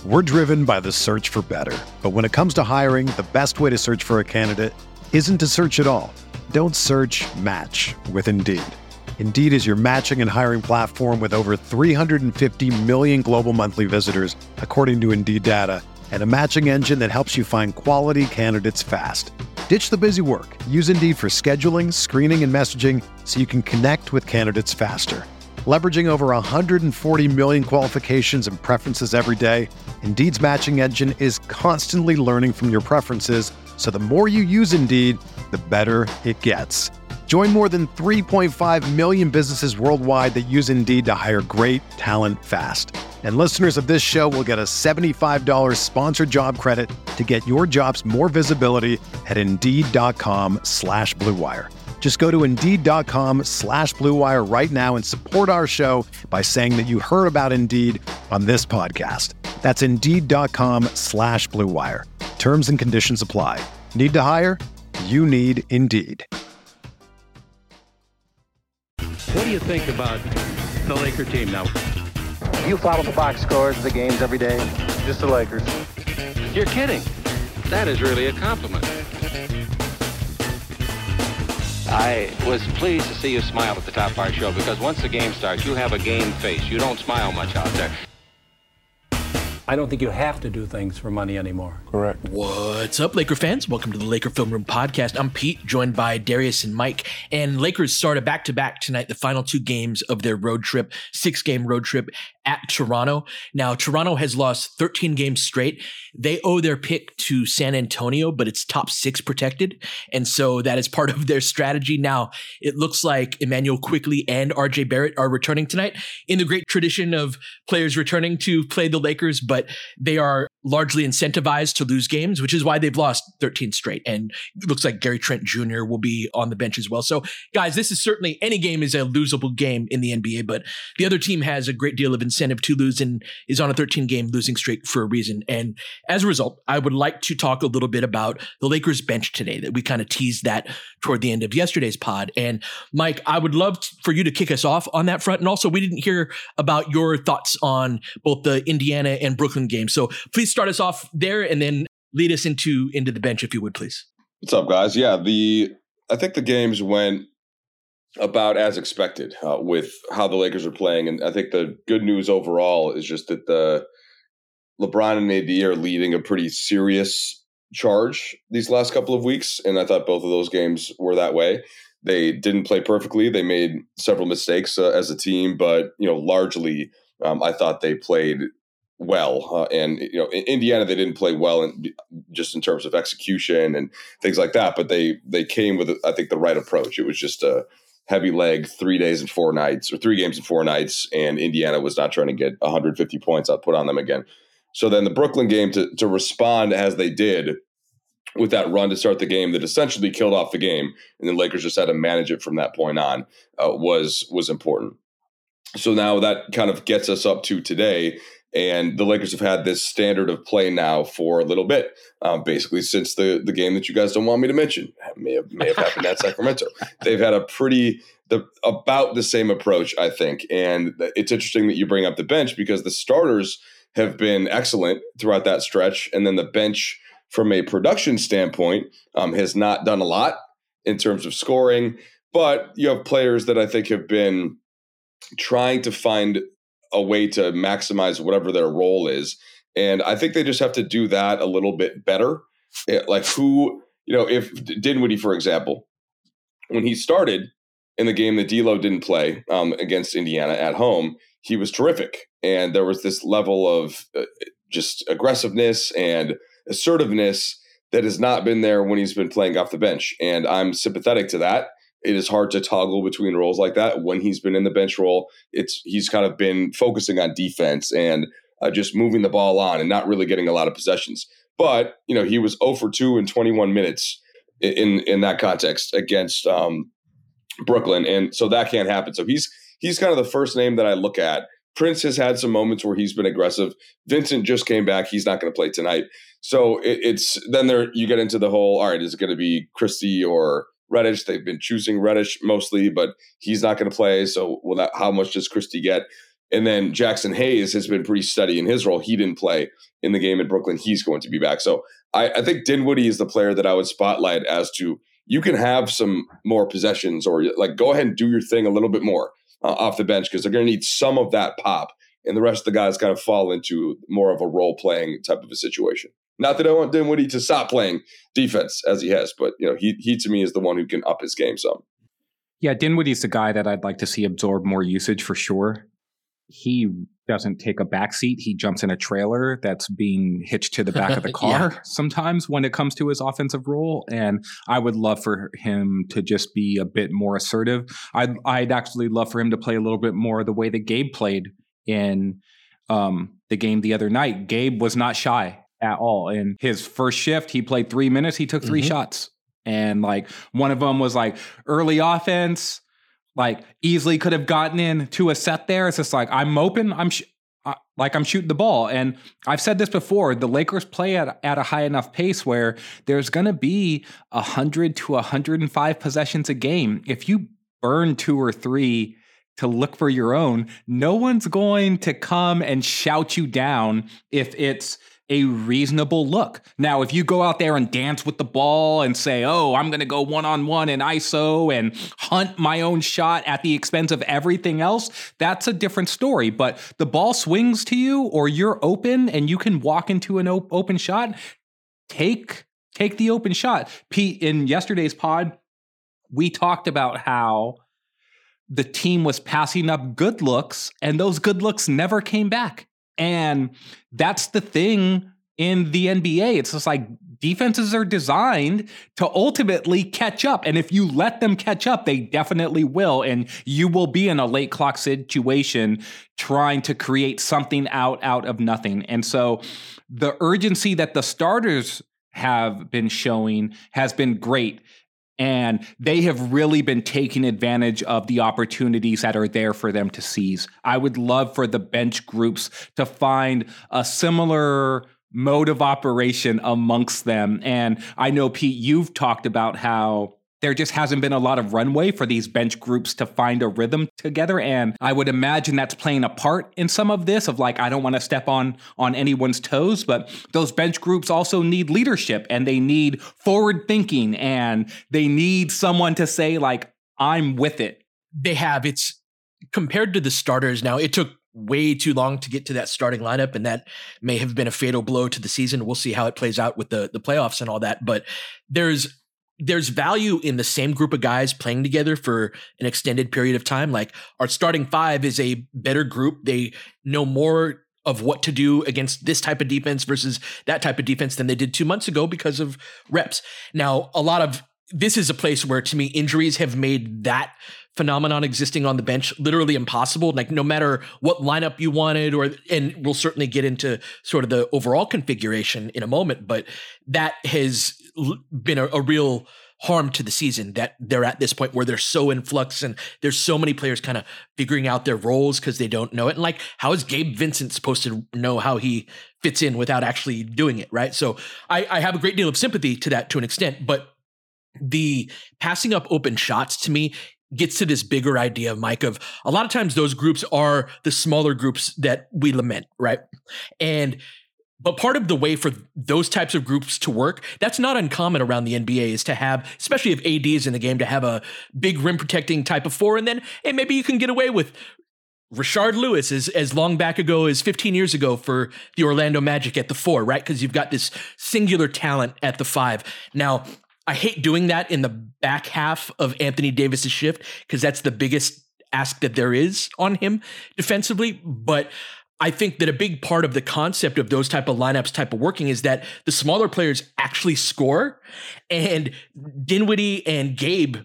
We're driven by the search for better. But when it comes to hiring, the best way to search for a candidate isn't to search at all. Don't search, match with Indeed. Indeed is your matching and hiring platform with over 350 million global monthly visitors, according to Indeed data, and a matching engine that helps you find quality candidates fast. Ditch the busy work. Use Indeed for scheduling, screening, and messaging so you can connect with candidates faster. Leveraging over 140 million qualifications and preferences every day, Indeed's matching engine is constantly learning from your preferences, so the more you use Indeed, the better it gets. Join more than 3.5 million businesses worldwide that use Indeed to hire great talent fast. And listeners of this show will get a $75 sponsored job credit to get your jobs more visibility at Indeed.com/Blue Wire. Just go to Indeed.com/Blue Wire right now and support our show by saying that you heard about Indeed on this podcast. That's Indeed.com/Blue Wire. Terms and conditions apply. Need to hire? You need Indeed. What do you think about the Laker team now? You follow the box scores of the games every day? Just the Lakers. You're kidding. That is really a compliment. I was pleased to see you smile at the top of our show because once the game starts, you have a game face. You don't smile much out there. I don't think you have to do things for money anymore. Correct. What's up, Laker fans? Welcome to the Laker Film Room Podcast. I'm Pete, joined by Darius and Mike. And Lakers start a back-to-back tonight, the final two games of their road trip, 6-game road trip at Toronto. Now, Toronto has lost 13 games straight. They owe their pick to San Antonio, but it's top 6 protected. And so that is part of their strategy. Now, it looks like Emmanuel Quickley and RJ Barrett are returning tonight in the great tradition of players returning to play the Lakers, but they are largely incentivized to lose games, which is why they've lost 13 straight. And it looks like Gary Trent Jr. will be on the bench as well. So, guys, this is certainly, any game is a losable game in the NBA, but the other team has a great deal of incentive to lose and is on a 13-game losing streak for a reason. And as a result, I would like to talk a little bit about the Lakers bench today, that we kind of teased that toward the end of yesterday's pod. And Mike, I would love for you to kick us off on that front. And also, we didn't hear about your thoughts on both the Indiana and Brooklyn games. So please start us off there and then lead us into the bench, if you would, please. What's up, guys? Yeah, I think the games went about as expected with how the Lakers are playing. And I think the good news overall is just that the LeBron and AD are leading a pretty serious charge these last couple of weeks. And I thought both of those games were that way. They didn't play perfectly. They made several mistakes as a team, but, largely I thought they played well. And, in Indiana, they didn't play well just in terms of execution and things like that. But they came with, I think, the right approach. It was just a heavy leg 3 days and 4 nights, or 3 games and 4 nights. And Indiana was not trying to get 150 points out put on them again. So then the Brooklyn game to respond as they did with that run to start the game that essentially killed off the game, and the Lakers just had to manage it from that point on, was important. So now that kind of gets us up to today, and the Lakers have had this standard of play now for a little bit, basically since the game that you guys don't want me to mention. May have happened at Sacramento. They've had about the same approach, I think, and it's interesting that you bring up the bench because the starters have been excellent throughout that stretch, and then the bench, from a production standpoint, has not done a lot in terms of scoring, but you have players that I think have been trying to find a way to maximize whatever their role is. And I think they just have to do that a little bit better. Like if Dinwiddie, for example, when he started in the game that D'Lo didn't play against Indiana at home, he was terrific. And there was this level of just aggressiveness and assertiveness that has not been there when he's been playing off the bench. And I'm sympathetic to that. It is hard to toggle between roles like that. When he's been in the bench role, he's kind of been focusing on defense and just moving the ball on and not really getting a lot of possessions. But, he was 0 for 2 in 21 minutes in that context against Brooklyn. And so that can't happen. So he's kind of the first name that I look at. Prince has had some moments where he's been aggressive. Vincent just came back. He's not going to play tonight. So it's then you get into the whole, all right, is it going to be Christie or Reddish? They've been choosing Reddish mostly, but he's not going to play. So how much does Christie get? And then Jackson Hayes has been pretty steady in his role. He didn't play in the game in Brooklyn. He's going to be back. So I think Dinwiddie is the player that I would spotlight as to, you can have some more possessions, or like go ahead and do your thing a little bit more off the bench, because they're going to need some of that pop. And the rest of the guys kind of fall into more of a role-playing type of a situation. Not that I want Dinwiddie to stop playing defense as he has, but he to me is the one who can up his game some. Yeah, Dinwiddie's the guy that I'd like to see absorb more usage for sure. He doesn't take a backseat. He jumps in a trailer that's being hitched to the back of the car sometimes when it comes to his offensive role. And I would love for him to just be a bit more assertive. I'd actually love for him to play a little bit more the way that Gabe played in the game the other night. Gabe was not shy at all. In his first shift, he played 3 minutes. He took 3 shots. And like one of them was like early offense, like easily could have gotten into a set there. It's just like, I'm open. I'm shooting the ball. And I've said this before, the Lakers play at a high enough pace where there's going to be 100 to 105 possessions a game. If you burn 2 or 3 to look for your own, no one's going to come and shout you down if it's a reasonable look. Now, if you go out there and dance with the ball and say, oh, I'm going to go one-on-one in ISO and hunt my own shot at the expense of everything else, that's a different story. But the ball swings to you, or you're open and you can walk into an open shot, take the open shot. Pete, in yesterday's pod, we talked about how the team was passing up good looks, and those good looks never came back. And that's the thing in the NBA. It's just like defenses are designed to ultimately catch up. And if you let them catch up, they definitely will. And you will be in a late clock situation trying to create something out of nothing. And so the urgency that the starters have been showing has been great. And they have really been taking advantage of the opportunities that are there for them to seize. I would love for the bench groups to find a similar mode of operation amongst them. And I know, Pete, you've talked about how there just hasn't been a lot of runway for these bench groups to find a rhythm together. And I would imagine that's playing a part in some of this of like, I don't want to step on anyone's toes, but those bench groups also need leadership, and they need forward thinking, and they need someone to say like, I'm with it. They have. It's compared to the starters now, it took way too long to get to that starting lineup, and that may have been a fatal blow to the season. We'll see how it plays out with the playoffs and all that. But there's value in the same group of guys playing together for an extended period of time. Like our starting 5 is a better group. They know more of what to do against this type of defense versus that type of defense than they did 2 months ago because of reps. Now, this is a place where, to me, injuries have made that phenomenon existing on the bench literally impossible. Like no matter what lineup you wanted, and we'll certainly get into sort of the overall configuration in a moment, but that has been a real harm to the season, that they're at this point where they're so in flux and there's so many players kind of figuring out their roles because they don't know it. And like, how is Gabe Vincent supposed to know how he fits in without actually doing it, right? So I have a great deal of sympathy to that to an extent, but the passing up open shots to me gets to this bigger idea, Mike, of a lot of times those groups are the smaller groups that we lament, right? But part of the way for those types of groups to work, that's not uncommon around the NBA, is to have, especially if AD is in the game, to have a big rim protecting type of 4. And then, hey, maybe you can get away with Rashard Lewis as long back ago as 15 years ago for the Orlando Magic at the 4, right? Because you've got this singular talent at the 5. Now, I hate doing that in the back half of Anthony Davis's shift because that's the biggest ask that there is on him defensively. But I think that a big part of the concept of those type of lineups type of working is that the smaller players actually score, and Dinwiddie and Gabe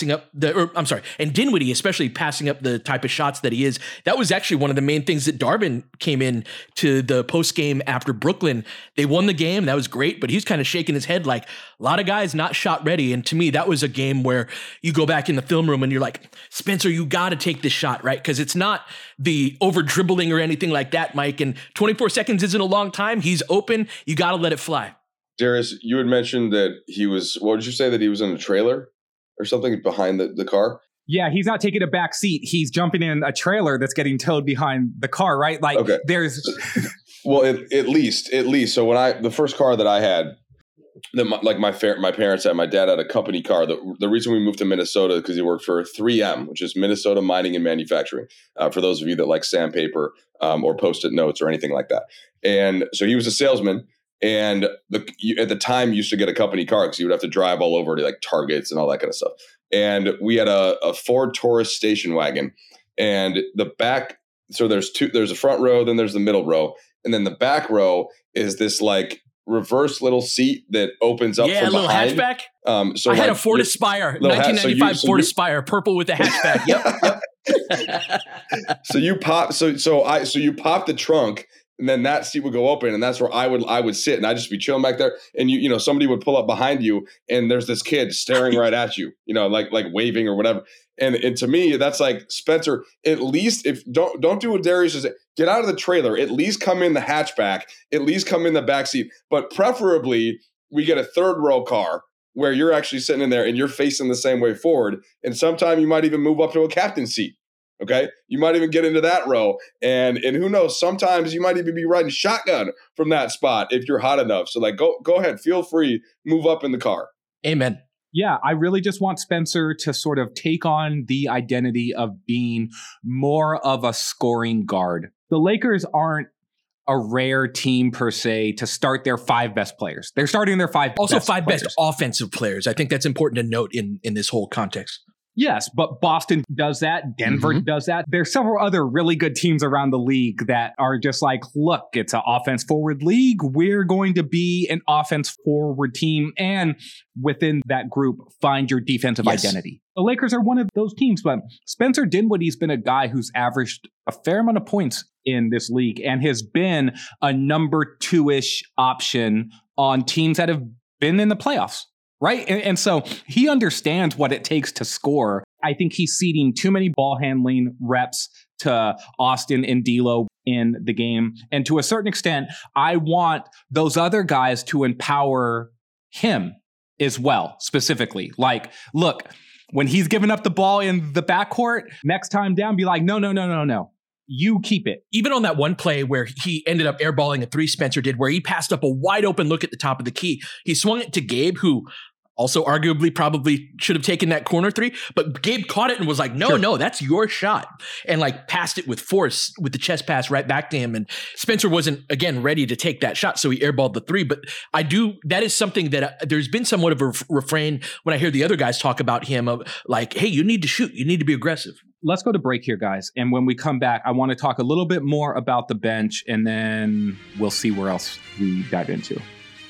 and Dinwiddie especially passing up the type of shots that he is. That was actually one of the main things that Darvin came in to the post game after Brooklyn. They won the game. That was great, but he's kind of shaking his head like a lot of guys not shot ready. And to me, that was a game where you go back in the film room and you're like, Spencer, you got to take this shot, right? Because it's not the over dribbling or anything like that, Mike. And 24 seconds isn't a long time. He's open. You got to let it fly. Darius, you had mentioned that he was, what did you say, that he was in a trailer or something behind the car? Yeah, he's not taking a back seat. He's jumping in a trailer that's getting towed behind the car, right? Like there's. Well, at least. So when the first car that I had, that my parents had, my dad had a company car. The reason we moved to Minnesota because he worked for 3M, which is Minnesota Mining and Manufacturing. For those of you that like sandpaper or Post-it notes or anything like that, and so he was a salesman. And at the time, used to get a company car because you would have to drive all over to like Targets and all that kind of stuff. And we had a Ford Taurus station wagon, and the back. So there's a front row, then there's the middle row, and then the back row is this like reverse little seat that opens up from behind. Yeah, a little hatchback. So I had a Ford Aspire, 1995 Ford Aspire, purple with a hatchback. Yep. So you pop you pop the trunk. And then that seat would go open, and that's where I would sit, and I'd just be chilling back there. And you know, somebody would pull up behind you, and there's this kid staring right at you, you know, like waving or whatever. And to me, that's like, Spencer, at least if don't do what Darius is, get out of the trailer, at least come in the hatchback, at least come in the back seat, but preferably we get a third row car where you're actually sitting in there and you're facing the same way forward. And sometime you might even move up to a captain's seat. Okay, you might even get into that row, and who knows? Sometimes you might even be riding shotgun from that spot if you're hot enough. So like, go ahead, feel free, move up in the car. Amen. Yeah, I really just want Spencer to sort of take on the identity of being more of a scoring guard. The Lakers aren't a rare team per se to start their 5 best players. They're starting their 5 best offensive players. I think that's important to note in this whole context. Yes, but Boston does that. Denver does that. There's several other really good teams around the league that are just like, look, it's an offense forward league. We're going to be an offense forward team. And within that group, find your defensive identity. The Lakers are one of those teams, but Spencer Dinwiddie's been a guy who's averaged a fair amount of points in this league and has been a number 2-ish option on teams that have been in the playoffs. Right. And so he understands what it takes to score. I think he's ceding too many ball handling reps to Austin and D'Lo in the game. And to a certain extent, I want those other guys to empower him as well, specifically. Like, look, when he's giving up the ball in the backcourt, next time down, be like, no. You keep it. Even on that one play where he ended up airballing a 3, Spencer did, where he passed up a wide open look at the top of the key. He swung it to Gabe, who also arguably probably should have taken that corner 3, but Gabe caught it and was like, no, that's your shot. And like passed it with force with the chest pass right back to him. And Spencer wasn't, again, ready to take that shot. So he airballed the 3. But that is something that there's been somewhat of a refrain when I hear the other guys talk about him of like, hey, you need to shoot. You need to be aggressive. Let's go to break here, guys. And when we come back, I want to talk a little bit more about the bench, and then we'll see where else we dive into.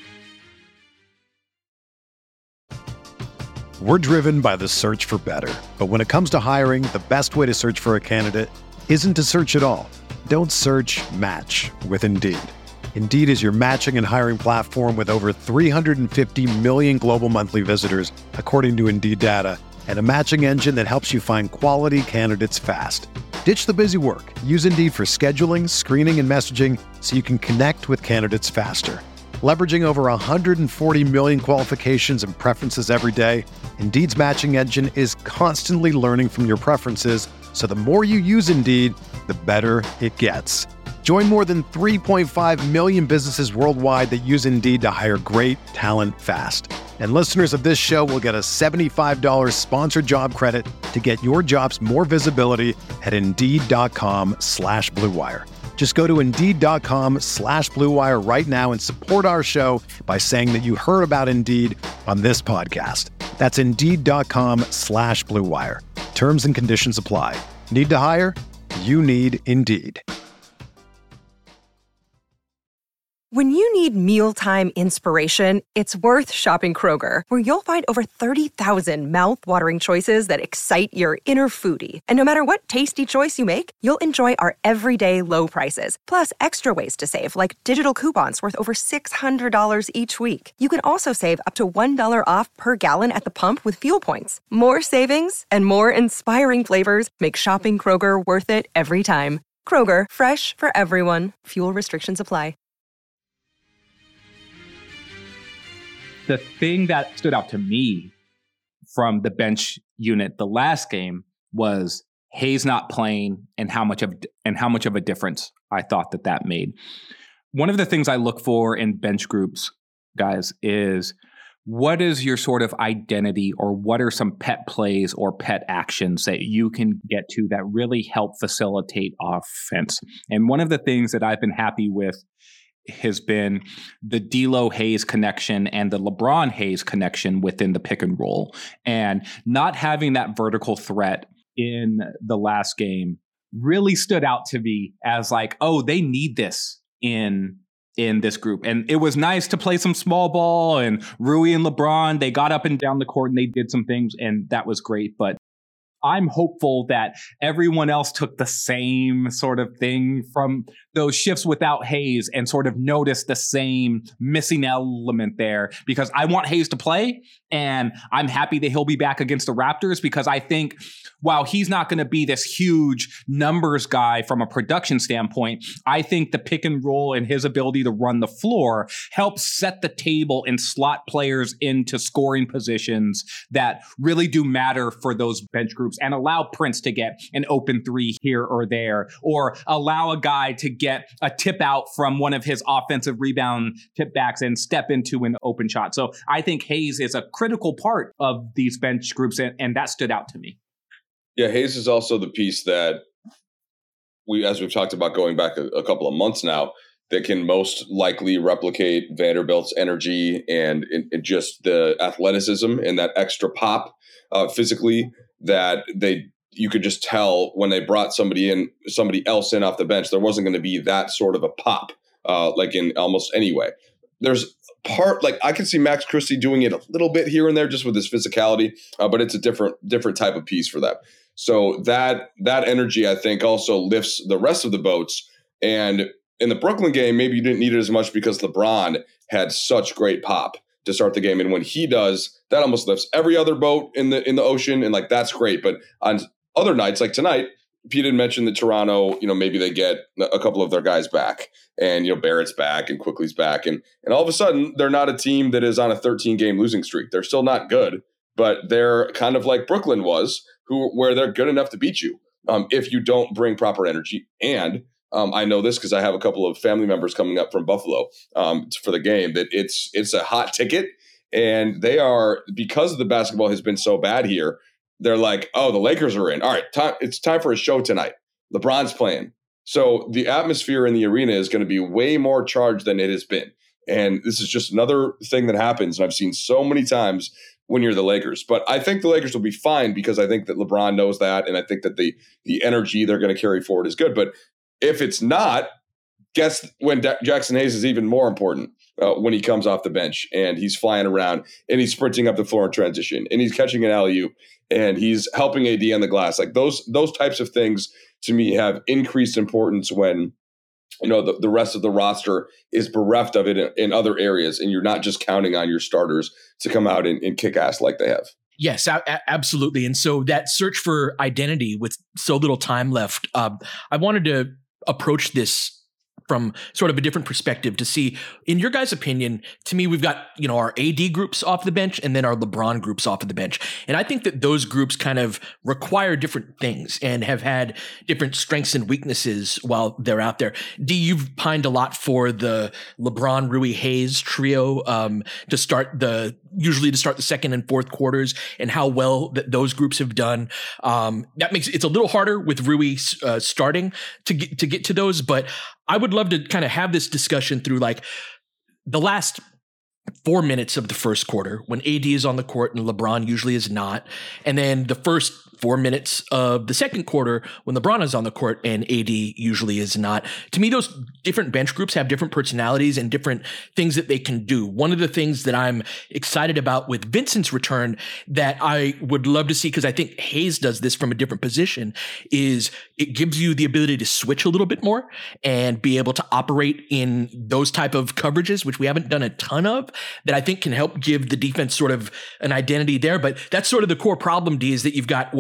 We're driven by the search for better. But when it comes to hiring, the best way to search for a candidate isn't to search at all. Don't search, match with Indeed. Indeed is your matching and hiring platform with over 350 million global monthly visitors, according to Indeed data, and a matching engine that helps you find quality candidates fast. Ditch the busy work. Use Indeed for scheduling, screening, and messaging so you can connect with candidates faster. Leveraging over 140 million qualifications and preferences every day, Indeed's matching engine is constantly learning from your preferences, so the more you use Indeed, the better it gets. Join more than 3.5 million businesses worldwide that use Indeed to hire great talent fast. And listeners of this show will get a $75 sponsored job credit to get your jobs more visibility at Indeed.com/Blue Wire. Just go to Indeed.com/Blue Wire right now and support our show by saying that you heard about Indeed on this podcast. That's Indeed.com/Blue Wire. Terms and conditions apply. Need to hire? You need Indeed. When you need mealtime inspiration, it's worth shopping Kroger, where you'll find over 30,000 mouth-watering choices that excite your inner foodie. And no matter what tasty choice you make, you'll enjoy our everyday low prices, plus extra ways to save, like digital coupons worth over $600 each week. You can also save up to $1 off per gallon at the pump with fuel points. More savings and more inspiring flavors make shopping Kroger worth it every time. Kroger, fresh for everyone. Fuel restrictions apply. The thing that stood out to me from the bench unit the last game was Hayes not playing and how much of a difference I thought that made. One of the things I look for in bench groups, guys, is what is your sort of identity, or what are some pet plays or pet actions that you can get to that really help facilitate offense? And one of the things that I've been happy with has been the D'Lo Hayes connection and the LeBron Hayes connection within the pick and roll, and not having that vertical threat in the last game really stood out to me as like, oh, they need this in this group. And it was nice to play some small ball, and Rui and LeBron, they got up and down the court and they did some things, and that was great. But I'm hopeful that everyone else took the same sort of thing from those shifts without Hayes and sort of noticed the same missing element there, because I want Hayes to play, and I'm happy that he'll be back against the Raptors, because I think while he's not going to be this huge numbers guy from a production standpoint, I think the pick and roll and his ability to run the floor helps set the table and slot players into scoring positions that really do matter for those bench groups, and allow Prince to get an open three here or there, or allow a guy to get a tip out from one of his offensive rebound tip backs and step into an open shot. So I think Hayes is a critical part of these bench groups, and that stood out to me. Yeah, Hayes is also the piece that as we've talked about going back a couple of months now, that can most likely replicate Vanderbilt's energy and just the athleticism and that extra pop physically that you could just tell when they brought somebody else in off the bench, there wasn't going to be that sort of a pop like in almost any way. There's I can see Max Christie doing it a little bit here and there just with his physicality, but it's a different type of piece for them. So that energy, I think, also lifts the rest of the boats. And in the Brooklyn game, maybe you didn't need it as much because LeBron had such great pop to start the game. And when he does, that almost lifts every other boat in the ocean. And like, that's great. But on other nights, like tonight, Pete had mentioned that Toronto, maybe they get a couple of their guys back, and, Barrett's back and Quickly's back. And all of a sudden, they're not a team that is on a 13-game losing streak. They're still not good, but they're kind of like Brooklyn was, where they're good enough to beat you if you don't bring proper energy. And I know this because I have a couple of family members coming up from Buffalo for the game, that it's a hot ticket. And they are, because the basketball has been so bad here, they're like, oh, the Lakers are in. All right, it's time for a show tonight. LeBron's playing. So the atmosphere in the arena is going to be way more charged than it has been. And this is just another thing that happens, and I've seen so many times when you're the Lakers. But I think the Lakers will be fine, because I think that LeBron knows that, and I think that the energy they're going to carry forward is good. But if it's not, guess when Jackson Hayes is even more important when he comes off the bench and he's flying around and he's sprinting up the floor in transition and he's catching an alley-oop and he's helping AD on the glass. Like those types of things to me have increased importance when the rest of the roster is bereft of it in other areas, and you're not just counting on your starters to come out and kick ass like they have. Yes, absolutely. And so that search for identity with so little time left, I wanted to approach this from sort of a different perspective to see, in your guys' opinion, to me, we've got, our AD groups off the bench and then our LeBron groups off of the bench. And I think that those groups kind of require different things and have had different strengths and weaknesses while they're out there. D, you've pined a lot for the LeBron, Rui, Hayes trio to start the second and fourth quarters, and how well that those groups have done. That makes it's a little harder with Rui starting to get to those, but I would love to kind of have this discussion through like the last 4 minutes of the first quarter when AD is on the court and LeBron usually is not. And then the first 4 minutes of the second quarter when LeBron is on the court and AD usually is not. To me, those different bench groups have different personalities and different things that they can do. One of the things that I'm excited about with Vincent's return that I would love to see, because I think Hayes does this from a different position, is it gives you the ability to switch a little bit more and be able to operate in those type of coverages, which we haven't done a ton of, that I think can help give the defense sort of an identity there. But that's sort of the core problem, D, is that you've got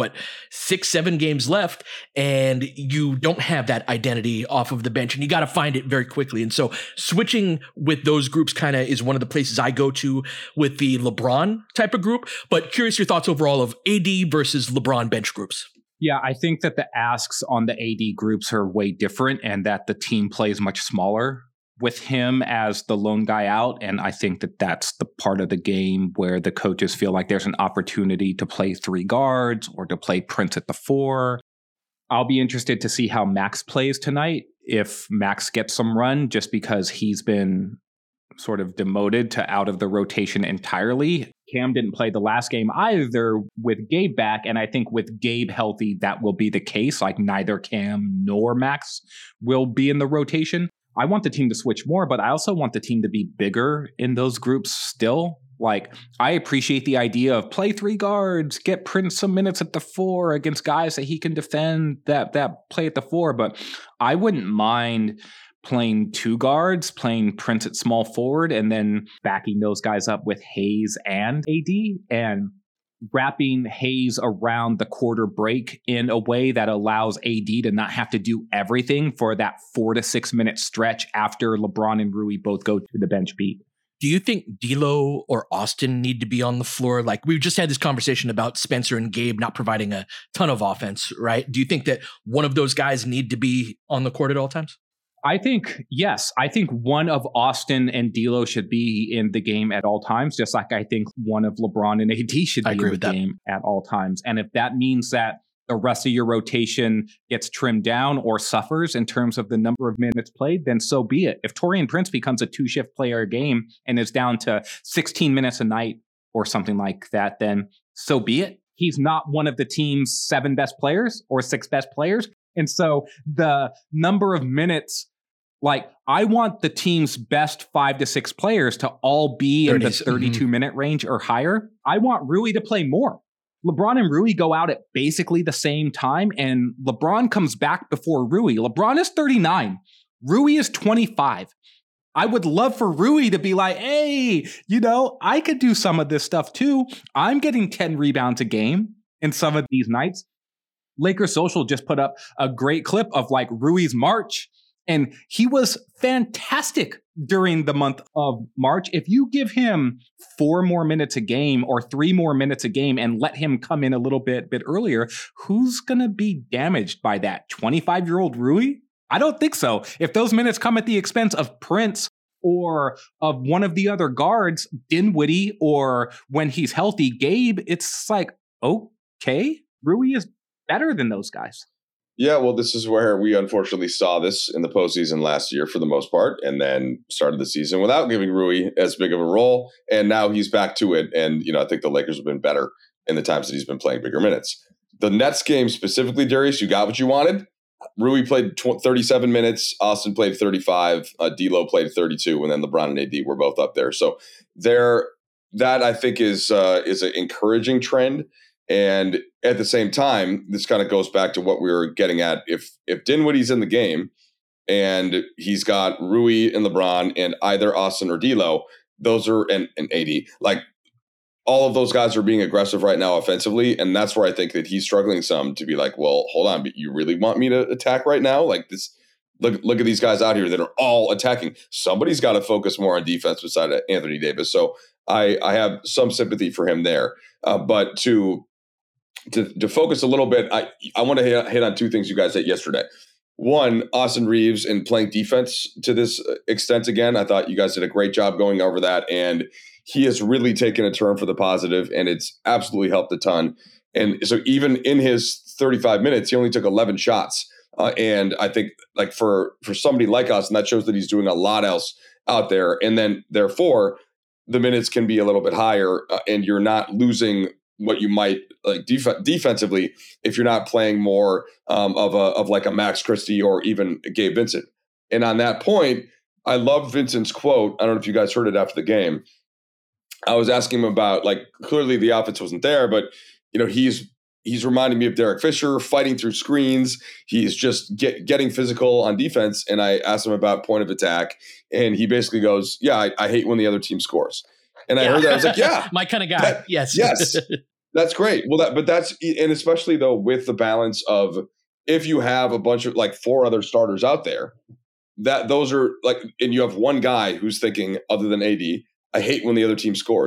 6-7 games left and you don't have that identity off of the bench, and you got to find it very quickly. And so switching with those groups kind of is one of the places I go to with the LeBron type of group. But curious your thoughts overall of AD versus LeBron bench groups. Yeah, I think that the asks on the AD groups are way different and that the team plays much smaller with him as the lone guy out. And I think that that's the part of the game where the coaches feel like there's an opportunity to play 3 guards or to play Prince at the 4. I'll be interested to see how Max plays tonight. If Max gets some run, just because he's been sort of demoted to out of the rotation entirely. Cam didn't play the last game either with Gabe back, and I think with Gabe healthy, that will be the case. Like neither Cam nor Max will be in the rotation. I want the team to switch more, but I also want the team to be bigger in those groups still. Like, I appreciate the idea of play 3 guards, get Prince some minutes at the 4 against guys that he can defend that play at the 4, but I wouldn't mind playing 2 guards, playing Prince at small forward, and then backing those guys up with Hayes and AD, and wrapping Hayes around the quarter break in a way that allows AD to not have to do everything for that 4 to 6 minute stretch after LeBron and Rui both go to the bench beat. Do you think D'Lo or Austin need to be on the floor? Like, we just had this conversation about Spencer and Gabe not providing a ton of offense, right? Do you think that one of those guys need to be on the court at all times? I think, yes. I think one of Austin and D'Lo should be in the game at all times, just like I think one of LeBron and AD should be in the game at all times. And if that means that the rest of your rotation gets trimmed down or suffers in terms of the number of minutes played, then so be it. If Taurean Prince becomes a 2-shift player a game and is down to 16 minutes a night or something like that, then so be it. He's not one of the team's 7 best players or 6 best players. And so the number of minutes, like, I want the team's best 5 to 6 players to all be in the 32-minute range or higher. I want Rui to play more. LeBron and Rui go out at basically the same time, and LeBron comes back before Rui. LeBron is 39. Rui is 25. I would love for Rui to be like, hey, I could do some of this stuff too. I'm getting 10 rebounds a game in some of these nights. Lakers Social just put up a great clip of like Rui's March, and he was fantastic during the month of March. If you give him 4 more minutes a game or 3 more minutes a game and let him come in a little bit earlier, who's going to be damaged by that? 25-year-old Rui? I don't think so. If those minutes come at the expense of Prince or of one of the other guards, Dinwiddie, or when he's healthy, Gabe, it's like, okay, Rui is better than those guys. Yeah, well, this is where we unfortunately saw this in the postseason last year for the most part, and then started the season without giving Rui as big of a role, and now he's back to it. And, I think the Lakers have been better in the times that he's been playing bigger minutes. The Nets game specifically, Darius, you got what you wanted. Rui played 37 minutes, Austin played 35, D'Lo played 32, and then LeBron and AD were both up there. So that I think is an encouraging trend. And at the same time, this kind of goes back to what we were getting at. If Dinwiddie's in the game and he's got Rui and LeBron and either Austin or D'Lo, those are and AD, like all of those guys are being aggressive right now offensively. And that's where I think that he's struggling some to be like, well, hold on, but you really want me to attack right now? Like this, look at these guys out here that are all attacking. Somebody's got to focus more on defense beside Anthony Davis. So I have some sympathy for him there. But to focus a little bit, I want to hit on 2 things you guys said yesterday. One, Austin Reeves and playing defense to this extent again. I thought you guys did a great job going over that, and he has really taken a turn for the positive, and it's absolutely helped a ton. And so even in his 35 minutes, he only took 11 shots. And I think like for somebody like us, and that shows that he's doing a lot else out there. And then therefore, the minutes can be a little bit higher, and you're not losing what you might like defensively if you're not playing more of like a Max Christie or even Gabe Vincent. And on that point, I love Vincent's quote. I don't know if you guys heard it after the game. I was asking him about, like, clearly the offense wasn't there, but he's reminding me of Derek Fisher fighting through screens. He's just getting physical on defense. And I asked him about point of attack, and he basically goes, "Yeah, I hate when the other team scores." And I heard that, I was like, "Yeah, my kind of guy." Yes. That's great. Well, and especially though with the balance of if you have a bunch of like 4 other starters out there, that those are like, and you have one guy who's thinking other than AD, I hate when the other team scores.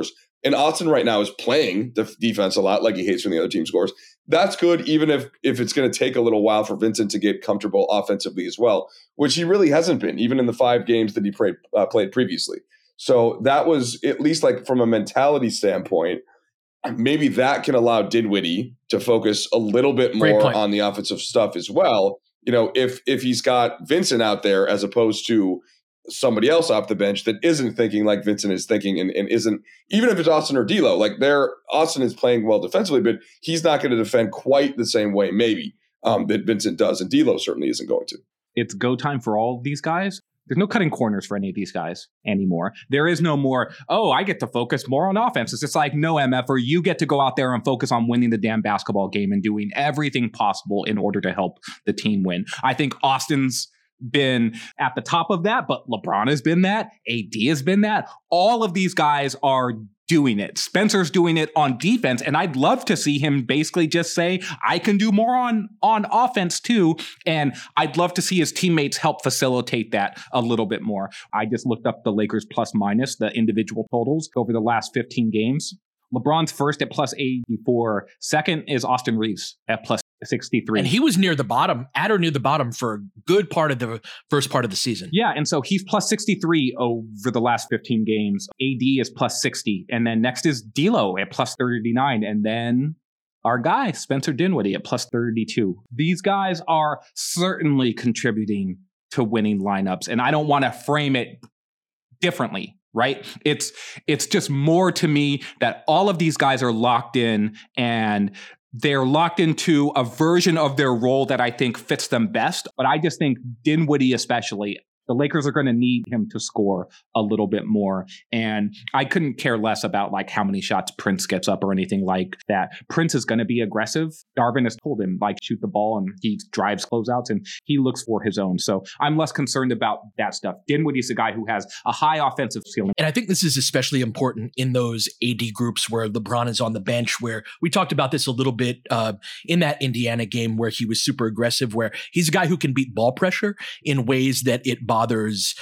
And Austin right now is playing the defense a lot, like he hates when the other team scores. That's good, even if it's going to take a little while for Vincent to get comfortable offensively as well, which he really hasn't been, even in the 5 games that he played previously. So that was, at least like from a mentality standpoint, maybe that can allow Dinwiddie to focus a little bit more on the offensive stuff as well. You know, if he's got Vincent out there as opposed to somebody else off the bench that isn't thinking like Vincent is thinking and isn't, even if it's Austin or D'Lo, like Austin is playing well defensively, but he's not going to defend quite the same way maybe that Vincent does, and D'Lo certainly isn't going to. It's go time for all of these guys. There's no cutting corners for any of these guys anymore. There is no more, I get to focus more on offense. It's just like, no, MF, or you get to go out there and focus on winning the damn basketball game and doing everything possible in order to help the team win. I think Austin's been at the top of that, but LeBron has been that. AD has been that. All of these guys are doing it. Spencer's doing it on defense, and I'd love to see him basically just say, I can do more on offense too, and I'd love to see his teammates help facilitate that a little bit more. I just looked up the Lakers plus minus, the individual totals over the last 15 games. LeBron's first at plus 84. Second is Austin Reeves at plus 63. And he was near the bottom, at or near the bottom for a good part of the first part of the season. Yeah, and so he's plus 63 over the last 15 games. AD is plus 60. And then next is D'Lo at plus 39. And then our guy, Spencer Dinwiddie, at plus 32. These guys are certainly contributing to winning lineups. And I don't want to frame it differently. Right? It's just more to me that all of these guys are locked in, and they're locked into a version of their role that I think fits them best. But I just think Dinwiddie especially, the Lakers are going to need him to score a little bit more. And I couldn't care less about like how many shots Prince gets up or anything like that. Prince is going to be aggressive. Darvin has told him, like, shoot the ball, and he drives closeouts and he looks for his own. So I'm less concerned about that stuff. Dinwiddie's a guy who has a high offensive ceiling. And I think this is especially important in those AD groups where LeBron is on the bench, where we talked about this a little bit in that Indiana game where he was super aggressive, where he's a guy who can beat ball pressure in ways that it bothers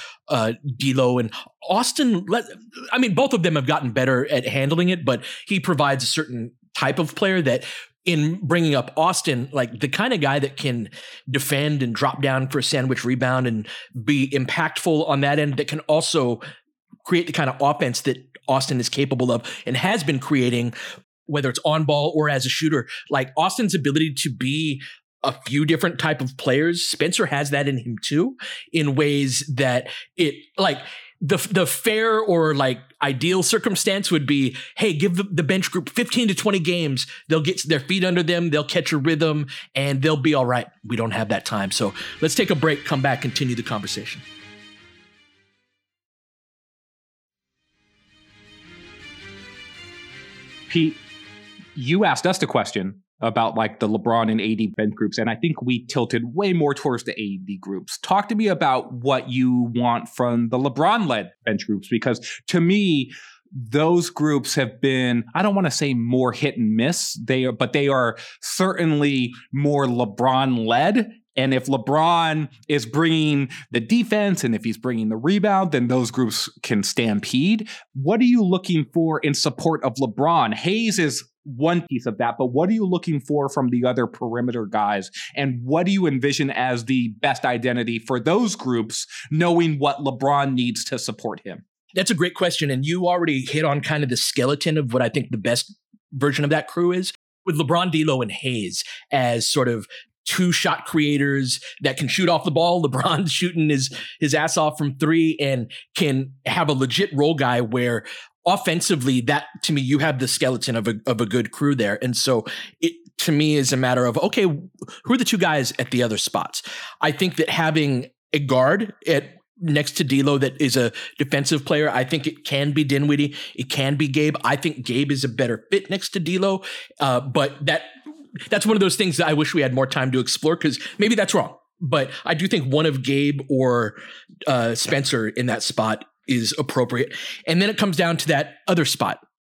D'Lo and Austin. I mean, both of them have gotten better at handling it, but he provides a certain type of player that, in bringing up Austin, like the kind of guy that can defend and drop down for a sandwich rebound and be impactful on that end, that can also create the kind of offense that Austin is capable of and has been creating, whether it's on ball or as a shooter. Like Austin's ability to be a few different type of players, Spencer has that in him too, in ways that it, like, the fair or like ideal circumstance would be, hey, give the bench group 15 to 20 games. They'll get their feet under them. They'll catch a rhythm and they'll be all right. We don't have that time. So let's take a break, come back, continue the conversation. Pete, you asked us the question about like the LeBron and AD bench groups, and I think we tilted way more towards the AD groups. Talk to me about what you want from the LeBron-led bench groups, because to me, those groups have been, I don't want to say more hit and miss, but they are certainly more LeBron-led. And if LeBron is bringing the defense and if he's bringing the rebound, then those groups can stampede. What are you looking for in support of LeBron? Hayes is one piece of that, but what are you looking for from the other perimeter guys? And what do you envision as the best identity for those groups, knowing what LeBron needs to support him? That's a great question. And you already hit on kind of the skeleton of what I think the best version of that crew is, with LeBron, D'Lo, and Hayes as sort of two shot creators that can shoot off the ball. LeBron shooting his ass off from three and can have a legit role guy where offensively, that to me, you have the skeleton of a good crew there. And so it to me is a matter of, okay, who are the two guys at the other spots? I think that having a guard next to D'Lo that is a defensive player, I think it can be Dinwiddie. It can be Gabe. I think Gabe is a better fit next to D'Lo. But that's one of those things that I wish we had more time to explore, because maybe that's wrong. But I do think one of Gabe or Spencer in that spot is appropriate. And then it comes down to that other spot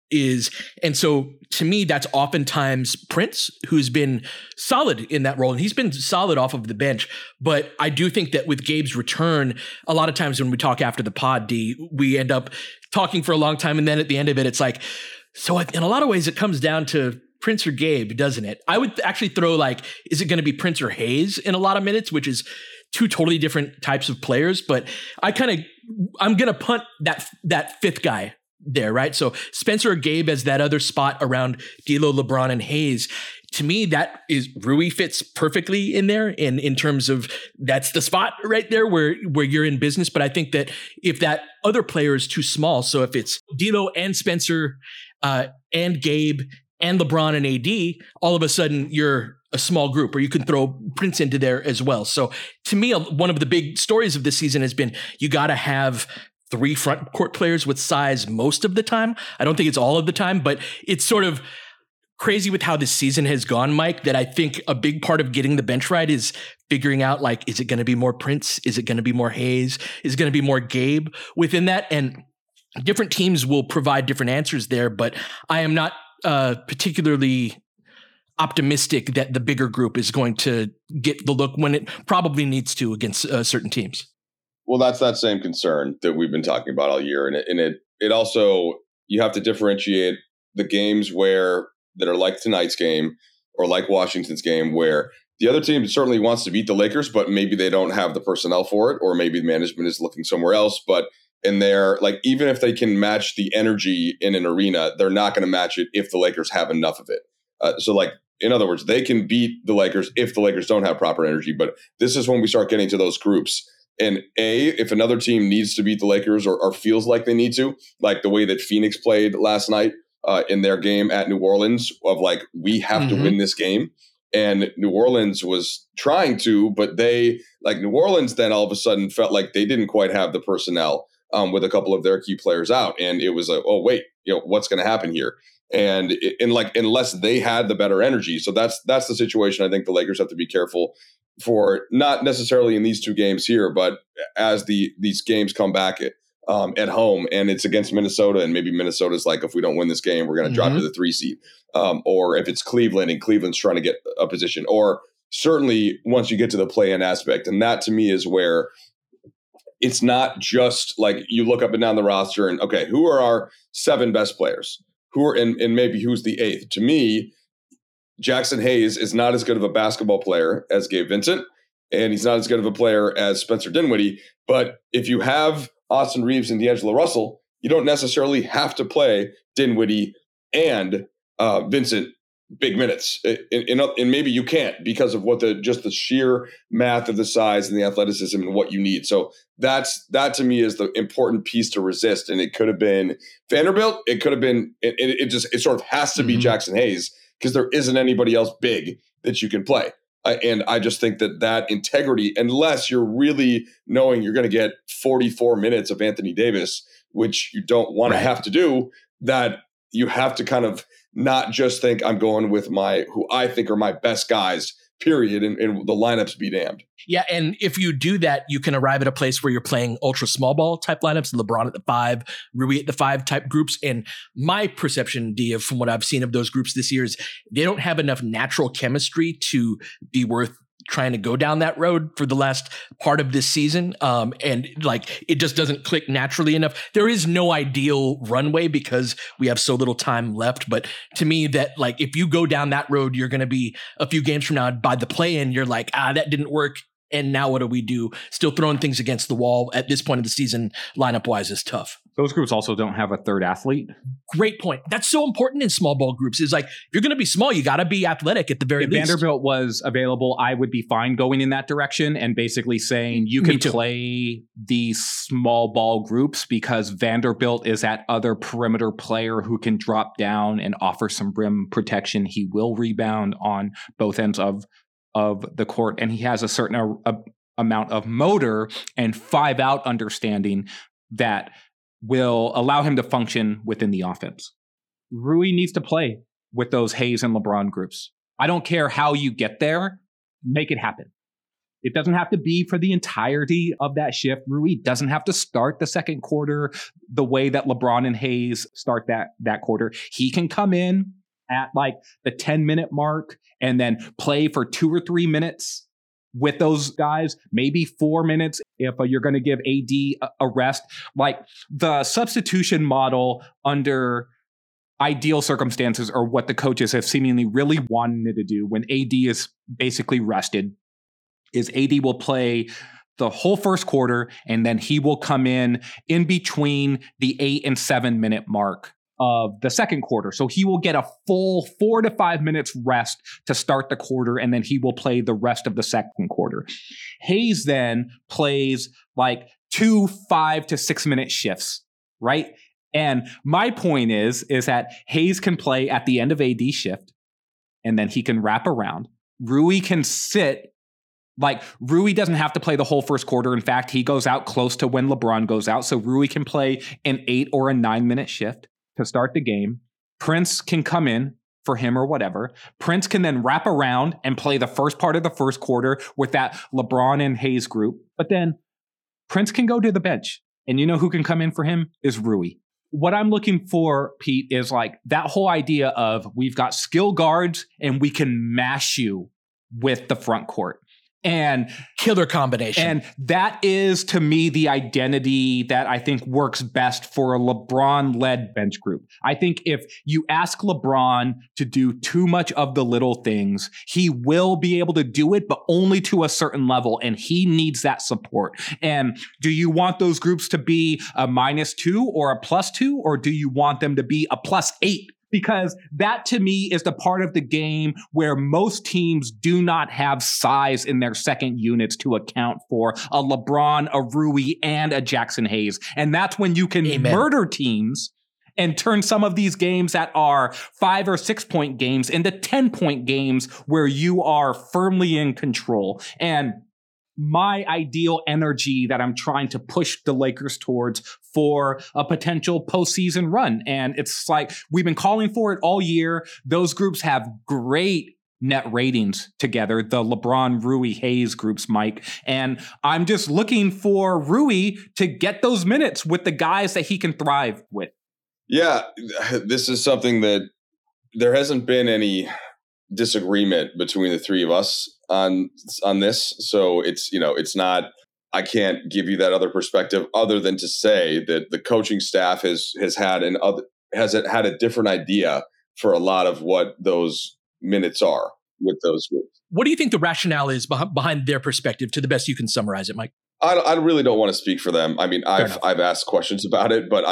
And so to me, that's oftentimes Prince, who's been solid in that role. And he's been solid off of the bench. But I do think that with Gabe's return, a lot of times when we talk after the pod, D, we end up talking for a long time. And then at the end of it, it's like, so in a lot of ways, it comes down to Prince or Gabe, doesn't it? I would actually throw like, is it going to be Prince or Hayes in a lot of minutes, which is two totally different types of players. But I'm going to punt that fifth guy there, right? So Spencer or Gabe as that other spot around D'Lo, LeBron, and Hayes. To me, that is Rui fits perfectly in there in terms of that's the spot right there where you're in business. But I think that if that other player is too small, so if it's D'Lo and Spencer and Gabe and LeBron and AD, all of a sudden you're a small group, or you can throw Prince into there as well. So to me, one of the big stories of this season has been you got to have 3 front court players with size most of the time. I don't think it's all of the time, but it's sort of crazy with how this season has gone, Mike, that I think a big part of getting the bench right is figuring out, like, is it going to be more Prince? Is it going to be more Hayes? Is it going to be more Gabe within that? And different teams will provide different answers there, but I am not particularly optimistic that the bigger group is going to get the look when it probably needs to against certain teams. Well, that's that same concern that we've been talking about all year. And it also, you have to differentiate the games that are like tonight's game or like Washington's game, where the other team certainly wants to beat the Lakers, but maybe they don't have the personnel for it, or maybe the management is looking somewhere else. But in there, like, even if they can match the energy in an arena, they're not going to match it if the Lakers have enough of it. So like, in other words, they can beat the Lakers if the Lakers don't have proper energy. But this is when we start getting to those groups. And if another team needs to beat the Lakers or feels like they need to, like the way that Phoenix played last night in their game at New Orleans, of like, we have to win this game. And New Orleans was trying to, but New Orleans then all of a sudden felt like they didn't quite have the personnel with a couple of their key players out. And it was like, oh, wait, what's going to happen here? And unless they had the better energy. So that's the situation. I think the Lakers have to be careful for, not necessarily in these 2 games here, but as these games come back at home, and it's against Minnesota, and maybe Minnesota's like, if we don't win this game, we're going to drop to the 3 seed. Or if it's Cleveland and Cleveland's trying to get a position, or certainly once you get to the play-in aspect. And that to me is where it's not just like you look up and down the roster and, okay, who are our 7 best players? Who are and maybe who's the 8th? To me, Jackson Hayes is not as good of a basketball player as Gabe Vincent, and he's not as good of a player as Spencer Dinwiddie. But if you have Austin Reeves and D'Angelo Russell, you don't necessarily have to play Dinwiddie and Vincent big minutes. And maybe you can't because of what the sheer math of the size and the athleticism and what you need. So that to me is the important piece to resist. And it could have been Vanderbilt. It could have been, it sort of has to be Jackson Hayes, because there isn't anybody else big that you can play. And I just think that integrity, unless you're really knowing you're going to get 44 minutes of Anthony Davis, which you don't want to have to do, that you have to kind of not just think I'm going with who I think are my best guys, period, and the lineups be damned. Yeah, and if you do that, you can arrive at a place where you're playing ultra small ball type lineups, LeBron at the 5, Rui at the 5 type groups. And my perception, Dia, from what I've seen of those groups this year, is they don't have enough natural chemistry to be worth trying to go down that road for the last part of this season. And like, it just doesn't click naturally enough. There is no ideal runway because we have so little time left. But to me, that like, if you go down that road, you're going to be a few games from now by the play-in, you're like, that didn't work. And now what do we do? Still throwing things against the wall at this point of the season, lineup wise, is tough. Those groups also don't have a third athlete. Great point. That's so important in small ball groups. Is like, if you're going to be small, you got to be athletic at the very least. If Vanderbilt was available, I would be fine going in that direction and basically saying you can play these small ball groups because Vanderbilt is that other perimeter player who can drop down and offer some rim protection. He will rebound on both ends of the court, and he has a certain amount of motor and 5-out understanding that will allow him to function within the offense. Rui needs to play with those Hayes and LeBron groups. I don't care how you get there, make it happen. It doesn't have to be for the entirety of that shift. Rui doesn't have to start the second quarter the way that LeBron and Hayes start that quarter. He can come in at like the 10-minute mark and then play for 2 or 3 minutes with those guys, maybe 4 minutes if you're going to give AD a rest. Like the substitution model under ideal circumstances are what the coaches have seemingly really wanted to do when AD is basically rested, is AD will play the whole first quarter and then he will come in between the 8 and 7 minute mark of the second quarter. So he will get a full 4 to 5 minutes rest to start the quarter, and then he will play the rest of the second quarter. Hayes then plays like 2 5 to 6 minute shifts, right? And my point is that Hayes can play at the end of AD shift, and then he can wrap around. Rui can sit. Like, Rui doesn't have to play the whole first quarter. In fact, he goes out close to when LeBron goes out. So Rui can play an 8 or a 9 minute shift to start the game. Prince can come in for him or whatever. Prince can then wrap around and play the first part of the first quarter with that LeBron and Hayes group. But then Prince can go to the bench. And you know who can come in for him is Rui. What I'm looking for, Pete, is like that whole idea of we've got skill guards and we can mash you with the front court. And killer combination. And that is, to me, the identity that I think works best for a LeBron-led bench group. I think if you ask LeBron to do too much of the little things, he will be able to do it, but only to a certain level, and he needs that support. And do you want those groups to be a -2 or a +2, or do you want them to be a +8? Because that, to me, is the part of the game where most teams do not have size in their second units to account for a LeBron, a Rui, and a Jackson Hayes. And that's when you can murder teams and turn some of these games that are 5 or 6 point games into 10-point games where you are firmly in control. And my ideal energy that I'm trying to push the Lakers towards for a potential postseason run. And it's like, we've been calling for it all year. Those groups have great net ratings together, the LeBron, Rui, Hayes groups, Mike. And I'm just looking for Rui to get those minutes with the guys that he can thrive with. Yeah, this is something that there hasn't been any disagreement between the three of us on this. So it's not, I can't give you that other perspective other than to say that the coaching staff has had a different idea for a lot of what those minutes are with those groups. What do you think the rationale is behind their perspective, to the best you can summarize it, Mike? I really don't want to speak for them. I mean, I've asked questions about it, but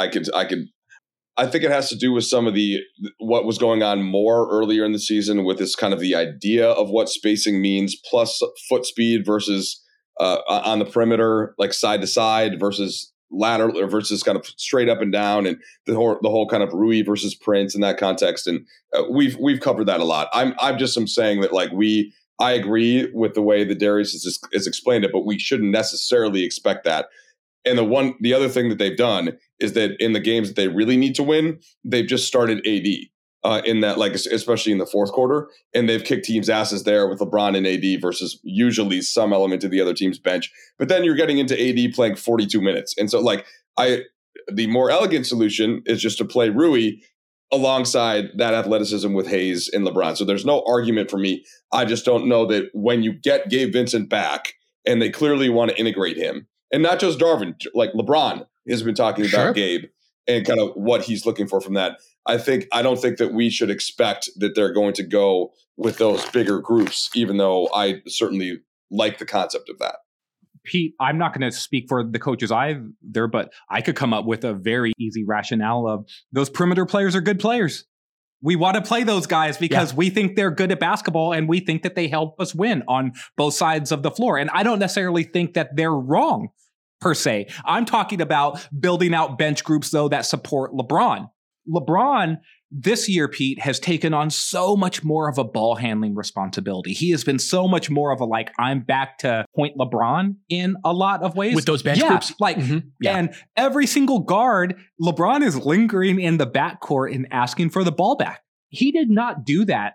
I think it has to do with some of what was going on more earlier in the season with this kind of the idea of what spacing means, plus foot speed versus on the perimeter, like side to side versus lateral versus kind of straight up and down, and the whole kind of Rui versus Prince in that context. And we've covered that a lot. I'm just saying that like I agree with the way that Darius has explained it, but we shouldn't necessarily expect that. And the other thing that they've done is that in the games that they really need to win, they've just started AD in that, like, especially in the fourth quarter, and they've kicked teams' asses there with LeBron and AD versus usually some element of the other team's bench. But then you're getting into AD playing 42 minutes. And so the more elegant solution is just to play Rui alongside that athleticism with Hayes and LeBron. So there's no argument for me. I just don't know that when you get Gabe Vincent back and they clearly want to integrate him, and not just Darvin, like LeBron has been talking about Gabe and kind of what he's looking for from that. I don't think that we should expect that they're going to go with those bigger groups, even though I certainly like the concept of that. Pete, I'm not going to speak for the coaches either, but I could come up with a very easy rationale of those perimeter players are good players. We want to play those guys because we think they're good at basketball and we think that they help us win on both sides of the floor. And I don't necessarily think that they're wrong per se. I'm talking about building out bench groups, though, that support LeBron. LeBron this year, Pete, has taken on so much more of a ball handling responsibility. He has been so much more of a, I'm back to point LeBron in a lot of ways. With those bench groups? And every single guard, LeBron is lingering in the backcourt and asking for the ball back. He did not do that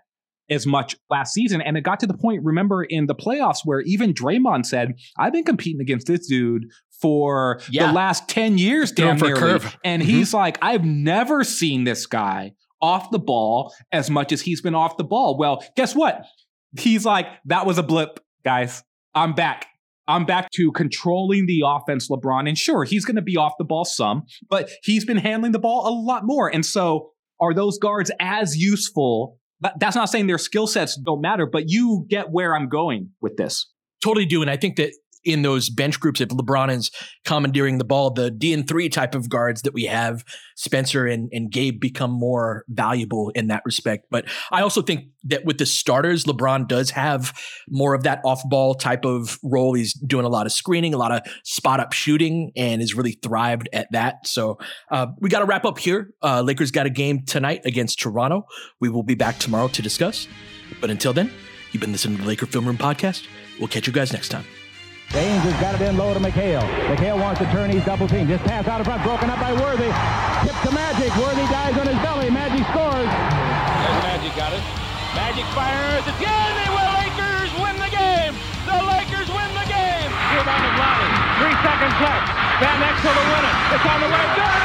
as much last season. And it got to the point, remember, in the playoffs where even Draymond said, I've been competing against this dude for the last 10 years, damn nearly. And he's like, I've never seen this guy off the ball as much as he's been off the ball. Well, guess what? He's like, that was a blip, guys. I'm back. I'm back to controlling the offense, LeBron. And sure, he's going to be off the ball some, but he's been handling the ball a lot more. And so are those guards as useful? That's not saying their skill sets don't matter, but you get where I'm going with this. Totally do. And I think that in those bench groups, if LeBron is commandeering the ball, the D&3 type of guards that we have, Spencer and Gabe, become more valuable in that respect. But I also think that with the starters, LeBron does have more of that off-ball type of role. He's doing a lot of screening, a lot of spot-up shooting, and has really thrived at that. So we got to wrap up here. Lakers got a game tonight against Toronto. We will be back tomorrow to discuss. But until then, you've been listening to the Laker Film Room Podcast. We'll catch you guys next time. James has got it in low to McHale. McHale wants to turn. He's double teamed. Just pass out in front. Broken up by Worthy. Tip to Magic. Worthy dies on his belly. Magic scores. There's Magic got it. Magic fires. It's good. They will. Lakers win the game. The Lakers win the game. Rebound of Lonnie. 3 seconds left. Van Exel to win it. It's on the way. Good.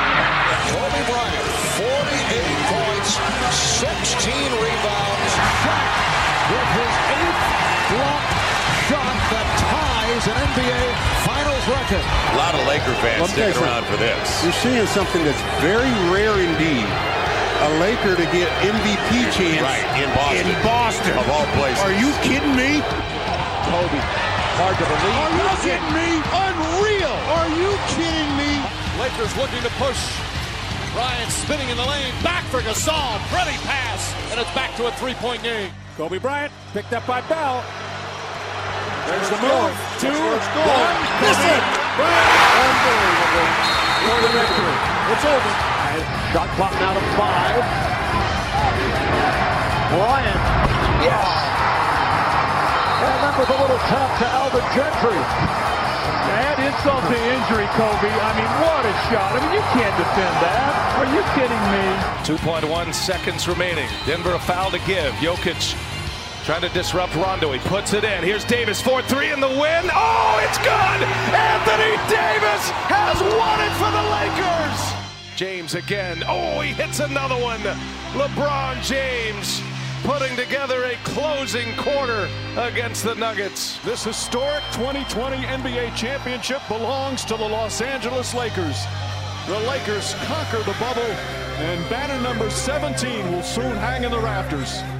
Kobe Bryant, 48 points, 16 rebounds. Shot with his 8th block shot that ties an NBA Finals record. A lot of Laker fans sticking around for this. You're seeing something that's very rare indeed. A Laker to get MVP chance in Boston. Of all places. Are you kidding me? Kobe, hard to believe. Are you kidding me? Unreal. Are you kidding me? Lakers looking to push. Bryant spinning in the lane. Back for Gasol. Pretty pass. And it's back to a 3-point game. Kobe Bryant picked up by Bell. There's the move. 2, 1. Miss it. Unbelievable. For the victory. It's over. Shot clock now to 5. Bryant. Yes. And that was a little tap to Alvin Gentry. Add insult to injury, Kobe. I mean, what a shot. I mean, you can't defend that. Are you kidding me? 2.1 seconds remaining. Denver a foul to give. Jokic trying to disrupt Rondo. He puts it in. Here's Davis, 4-3 in the win. Oh, it's good! Anthony Davis has won it for the Lakers! James again. Oh, he hits another one. LeBron James putting together a closing quarter against the Nuggets. This historic 2020 NBA championship belongs to the Los Angeles Lakers. The Lakers conquer the bubble, and banner number 17 will soon hang in the rafters.